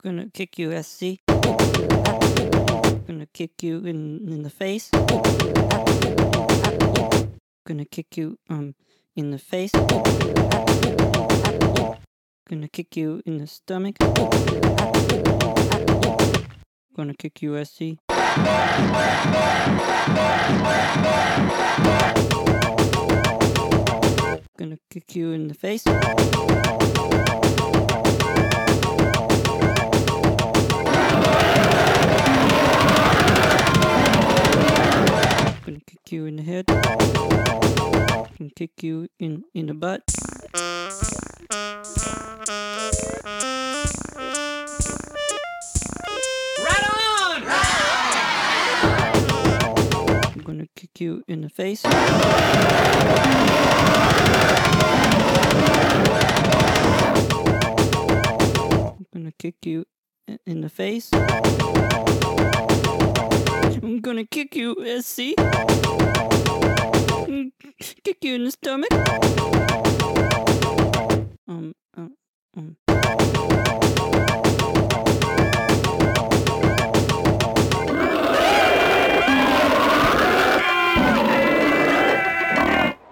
Gonna kick you, SC. Gonna kick you in the face. Gonna kick you in the face. Gonna kick you in the stomach. Gonna kick you, SC. Gonna kick you in the face. Gonna kick you in the head. Gonna kick you in the butt. Right on! I'm gonna kick you in the face. I'm gonna kick you in the face. I'm gonna kick you, SC. Kick you in the stomach.